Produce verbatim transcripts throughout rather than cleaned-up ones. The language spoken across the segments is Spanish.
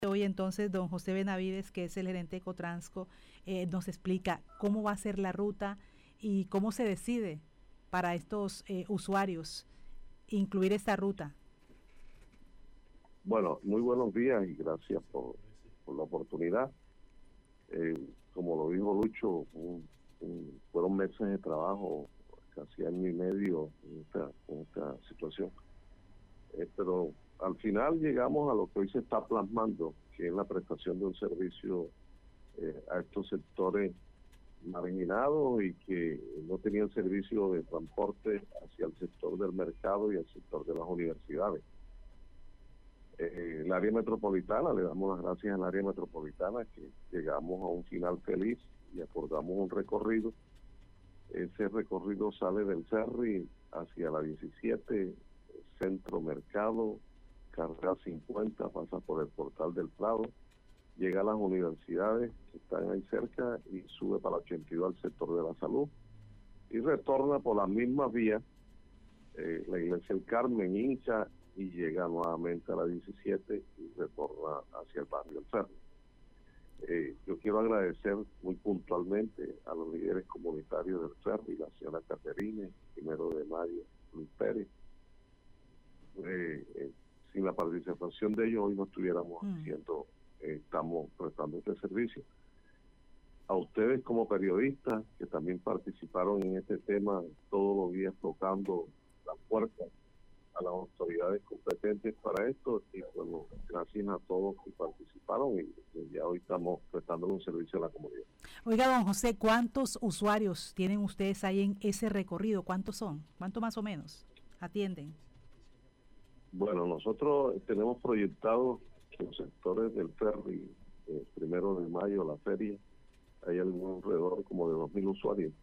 Hoy entonces don José Benavides, que es el gerente de Ecotransco, eh, nos explica cómo va a ser la ruta y cómo se decide para estos eh, usuarios incluir esta ruta. Bueno, muy buenos días y gracias por, por la oportunidad. Eh, como lo dijo Lucho, un, un, fueron meses de trabajo, casi año y medio en esta, en esta situación. Eh, pero al final llegamos a lo que hoy se está plasmando, que es la prestación de un servicio eh, a estos sectores marginados y que no tenían servicio de transporte hacia el sector del mercado y el sector de las universidades. Eh, el área metropolitana, le damos las gracias al área metropolitana que llegamos a un final feliz y acordamos un recorrido. Ese recorrido sale del Cerri hacia la diecisiete, Centro Mercado, carrera cincuenta, pasa por el Portal del Prado, llega a las universidades que están ahí cerca y sube para la ochenta y dos al sector de la salud y retorna por las mismas vías, eh, la Iglesia del Carmen, hincha y llega nuevamente a la diecisiete y retorna hacia el barrio del Cerro. Eh, yo quiero agradecer muy puntualmente a los líderes comunitarios del Cerro y la señora Caterina, primero de mayo, Luis Pérez. Eh, eh, sin la participación de ellos hoy no estuviéramos mm. haciendo, eh, estamos prestando este servicio. A ustedes como periodistas que también participaron en este tema todos los días tocando la puerta a las autoridades competentes para esto y bueno, gracias a todos que participaron y, y ya hoy estamos prestando un servicio a la comunidad. Oiga, don José, ¿cuántos usuarios tienen ustedes ahí en ese recorrido? ¿Cuántos son? ¿Cuánto más o menos atienden? Bueno, nosotros tenemos proyectados los sectores del ferry, eh, primero de mayo, la feria, hay alrededor como de dos mil usuarios,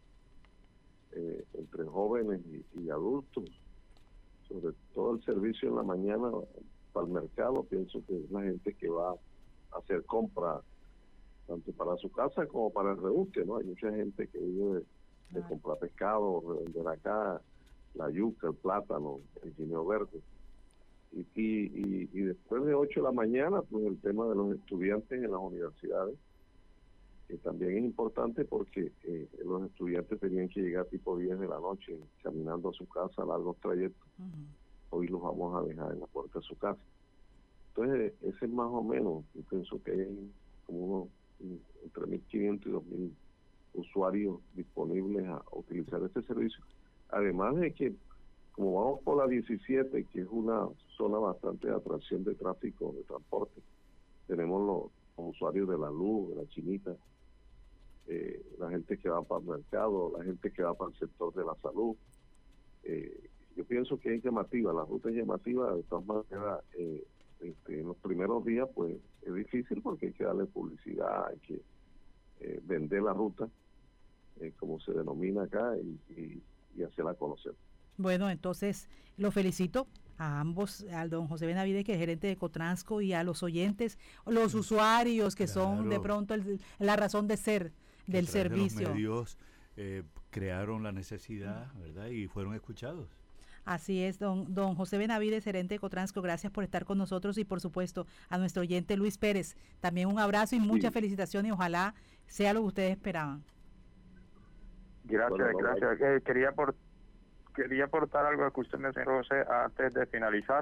eh, entre jóvenes y, y adultos. Sobre todo el servicio en la mañana para el mercado, pienso que es la gente que va a hacer compras tanto para su casa como para el rebusque, ¿no? Hay mucha gente que vive de, de comprar pescado, revender acá, la yuca, el plátano, el guineo verde. Y, y, y, y después de ocho de la mañana, pues el tema de los estudiantes en las universidades, que también es importante porque eh, los estudiantes tenían que llegar tipo diez de la noche caminando a su casa, largos trayectos. Uh-huh. Hoy los vamos a dejar en la puerta de su casa. Entonces, ese es más o menos, yo pienso que hay como unos entre mil quinientos y dos mil usuarios disponibles a, a utilizar este servicio. Además de que, como vamos por la diecisiete, que es una zona bastante de atracción de tráfico, de transporte, tenemos los, los usuarios de la luz, de la chinita, Eh, la gente que va para el mercado, la gente que va para el sector de la salud. Eh, yo pienso que es llamativa, la ruta es llamativa, de todas maneras, eh, este, en los primeros días pues es difícil porque hay que darle publicidad, hay que eh, vender la ruta, eh, como se denomina acá, y, y, y hacerla conocer. Bueno, entonces lo felicito a ambos, al don José Benavides, que es gerente de Ecotransco, y a los oyentes, los usuarios que claro. son de pronto el, la razón de ser del servicio. Los medios eh, crearon la necesidad, ¿verdad? Y fueron escuchados. Así es, don, don José Benavides, gerente de Ecotransco, gracias por estar con nosotros y por supuesto a nuestro oyente Luis Pérez, también un abrazo y muchas sí. felicitaciones y ojalá sea lo que ustedes esperaban. Gracias, bueno, gracias. Eh, quería por Quería aportar algo que usted mencionó, José, antes de finalizar.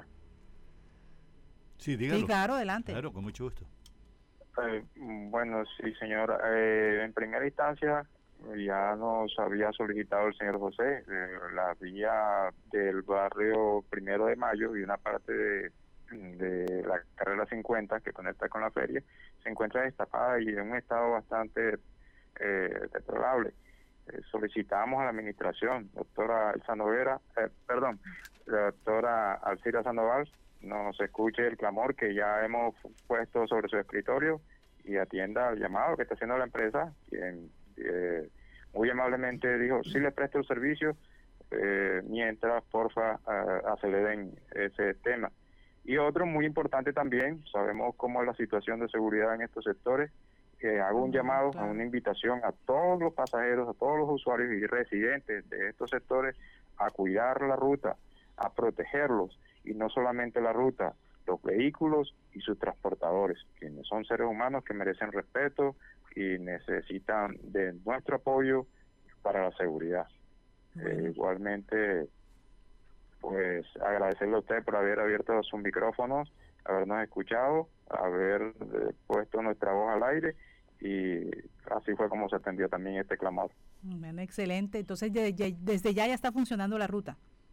Sí, dígalo. Sí, claro, adelante. Claro, con mucho gusto. Eh, bueno, sí, señor. Eh, en primera instancia, ya nos había solicitado el señor José eh, la vía del barrio Primero de Mayo y una parte de, de la carrera cincuenta que conecta con la feria, se encuentra destapada y en un estado bastante eh, deplorable. Eh, solicitamos a la administración, doctora Elsa Novera, eh, perdón, la doctora Alcira Sandoval, nos escuche el clamor que ya hemos puesto sobre su escritorio y atienda al llamado que está haciendo la empresa, quien eh, muy amablemente dijo, sí le presto el servicio, eh, mientras porfa uh, aceleren ese tema. Y otro muy importante también, sabemos cómo es la situación de seguridad en estos sectores, que hago un llamado, a una invitación a todos los pasajeros, a todos los usuarios y residentes de estos sectores a cuidar la ruta, a protegerlos, y no solamente la ruta, los vehículos y sus transportadores, quienes son seres humanos que merecen respeto y necesitan de nuestro apoyo para la seguridad. Eh, igualmente, pues agradecerle a usted por haber abierto sus micrófonos, habernos escuchado, haber eh, puesto nuestra voz al aire, y así fue como se atendió también este clamor. Bueno, excelente. Entonces, de, de, desde ya ya está funcionando la ruta.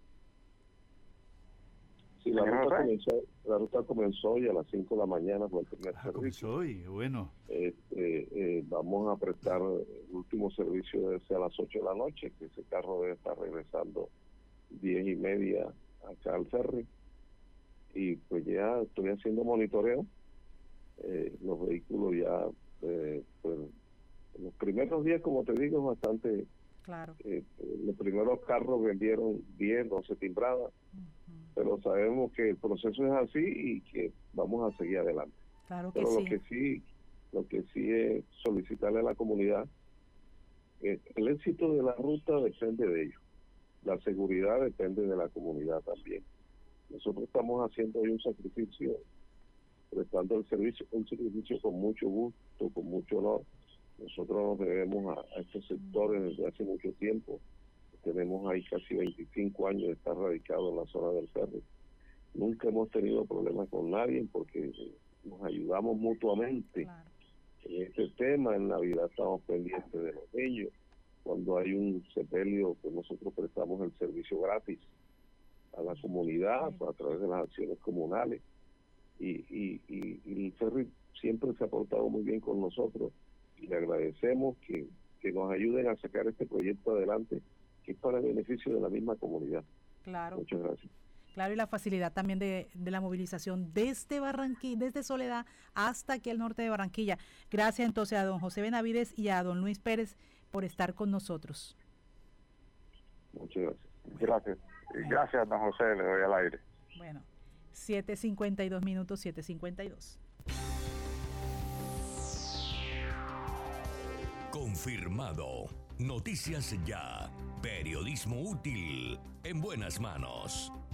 Sí, la ruta, comenzó, la ruta comenzó y a las cinco de la mañana fue el primer ah, servicio. Comenzó y bueno. Este, eh, vamos a prestar el último servicio desde a las ocho de la noche, que ese carro debe estar regresando diez y media acá al ferry. Y pues ya estoy haciendo monitoreo. Eh, los vehículos ya, eh, pues, los primeros días, como te digo, es bastante. Claro. Eh, los primeros carros vendieron diez, doce timbradas, uh-huh. pero sabemos que el proceso es así y que vamos a seguir adelante. Claro que pero sí. lo que sí, lo que sí es solicitarle a la comunidad, eh, el éxito de la ruta depende de ellos, la seguridad depende de la comunidad también. Nosotros estamos haciendo hoy un sacrificio, prestando el servicio, un servicio con mucho gusto, con mucho honor. Nosotros nos debemos a, a estos sectores desde hace mucho tiempo. Tenemos ahí casi veinticinco años de estar radicados en la zona del ferry. Nunca hemos tenido problemas con nadie porque nos ayudamos mutuamente. Claro. En este tema, en Navidad estamos pendientes de los niños. Cuando hay un sepelio, pues nosotros prestamos el servicio gratis a la comunidad a través de las acciones comunales. Y, y, y, y el ferry siempre se ha portado muy bien con nosotros. Y le agradecemos que, que nos ayuden a sacar este proyecto adelante, que es para el beneficio de la misma comunidad. Claro. Muchas gracias. Claro, y la facilidad también de, de la movilización desde Barranquilla, desde Soledad hasta aquí al norte de Barranquilla. Gracias entonces a don José Benavides y a don Luis Pérez por estar con nosotros. Muchas gracias. Gracias. Gracias, don José, le doy al aire. Bueno, siete cincuenta y dos minutos, siete cincuenta y dos. Confirmado. Noticias Ya. Periodismo útil en buenas manos.